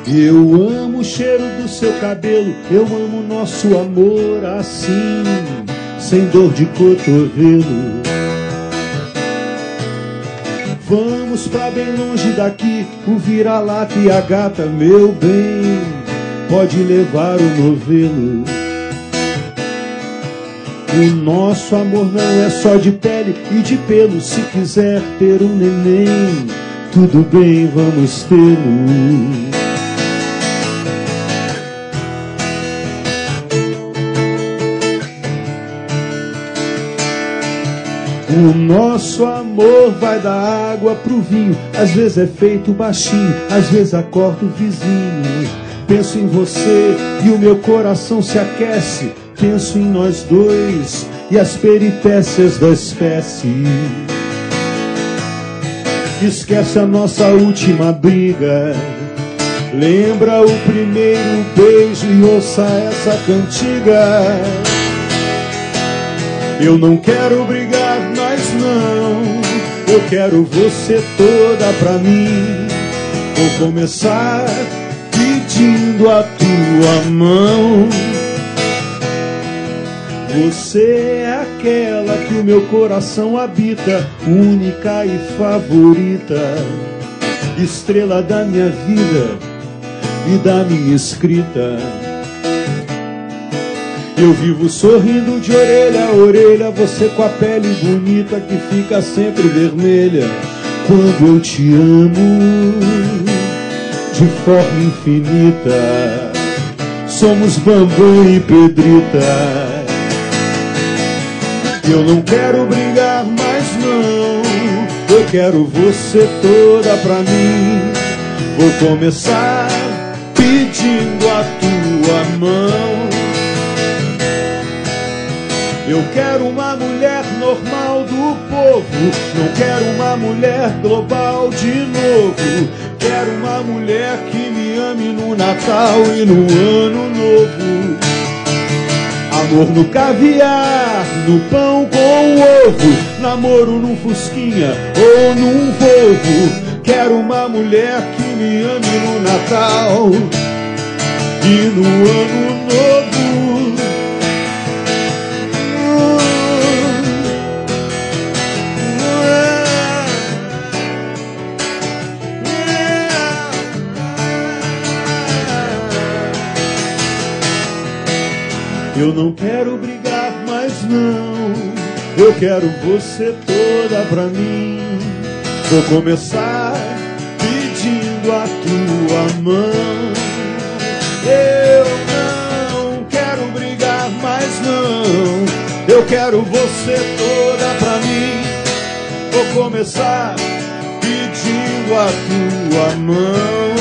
Eu amo o cheiro do seu cabelo, eu amo nosso amor assim, sem dor de cotovelo. Vamos pra bem longe daqui, o vira-lata e a gata, meu bem, pode levar o novelo. O nosso amor não é só de pele e de pelo, se quiser ter um neném, tudo bem, vamos tê-lo. O nosso amor vai da água pro vinho, às vezes é feito baixinho, às vezes acorda o vizinho. Penso em você e o meu coração se aquece, penso em nós dois e as peripécias da espécie. Esquece a nossa última briga, lembra o primeiro beijo e ouça essa cantiga. Eu não quero brigar, mas não, eu quero você toda pra mim. Vou começar pedindo a tua mão. Você é aquela que o meu coração habita, única e favorita, estrela da minha vida e da minha escrita. Eu vivo sorrindo de orelha a orelha, você com a pele bonita que fica sempre vermelha quando eu te amo de forma infinita. Somos Bambam e Pedrita. Eu não quero brigar, mas não, eu quero você toda pra mim. Vou começar pedindo a tua mão. Eu quero uma mulher normal do povo, não quero uma mulher global de novo. Quero uma mulher que me ame no Natal e no Ano Novo. Amor no caviar, no pão com ovo, namoro num Fusquinha ou num Volvo. Quero uma mulher que me ame no Natal e no Ano Novo. Eu não quero brigar, mas não, eu quero você toda pra mim. Vou começar pedindo a tua mão. Eu não quero brigar, mas não, eu quero você toda pra mim. Vou começar pedindo a tua mão.